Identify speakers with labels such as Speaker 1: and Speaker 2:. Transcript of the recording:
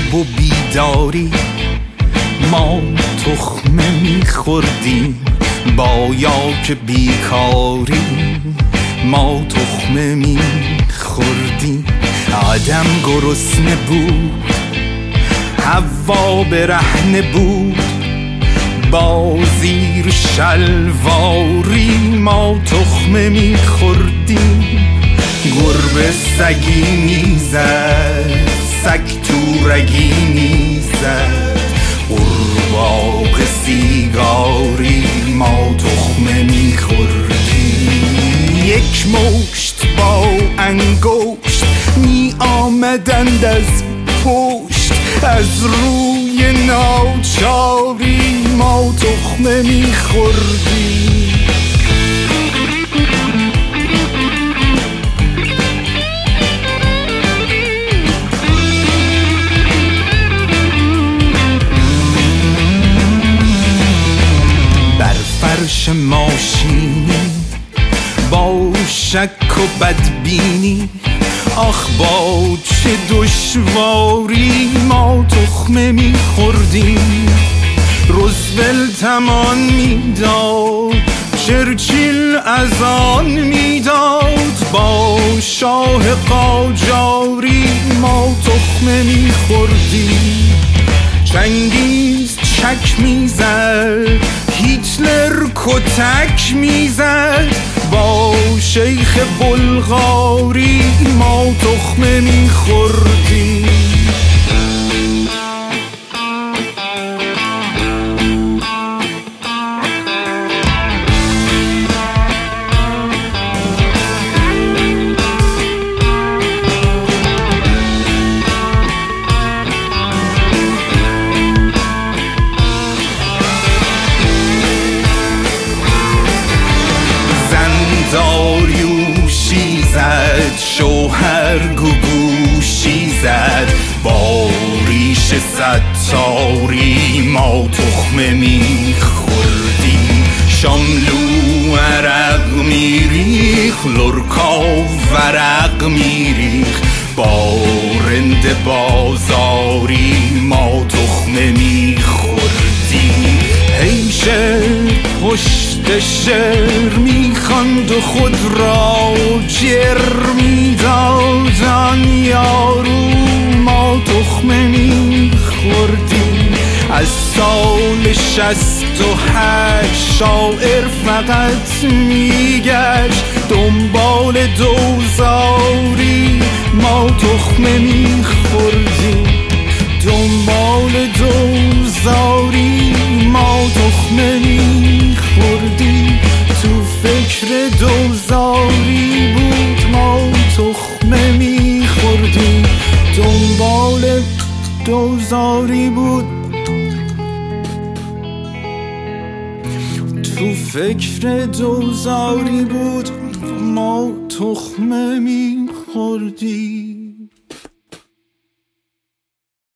Speaker 1: خواب و بیداری ما تخمه میخوردیم، باید بیکاری ما تخمه میخوردیم. آدم گرسنه بود، حوا برهنه بود، با زیر شلواری ما تخمه میخوردیم. گربه سگی میزد، سگ تو رگی میزد، قورباغه سیگاری ما تخمه میخوردیم. یک مشت با انگشت می آمدند از پشت، از روی ناچاری ما تخمه میخوردیم. بر فرش ماشینی با شک و بدبینی، آخ با چه دشواری ما تخمه میخوردیم. روزولت امان میداد، چرچیل از آن میداد، با شاه قاجاری ما تخمه میخوردیم. چنگیز چک میزد، هیتلر کتک میزد، با شیخ بلغاری ما تخمه میخوردیم. داریوشی زد، شوهر گوگوشی زد، با ریش ستاری ما تخمه میخوردیم. شاملو عرق میریخ، لرکا ورق میریخ، با رند بازاری ما تخمه میخوردیم. حیشه پشت شعر میخواند و خود را جر میدادن یارو ما تخمه میخوردیم. از سال 68 شاعر فقط میگشت دنبال دوزاری ما تخمه میخوردیم. دنبال دوزاری ما تخمه میخوردیم. تو فکر دوزاری بود ما تخمه میخوردیم. دنبال دوزاری بود، تو فکر دوزاری بود ما تخمه میخوردیم.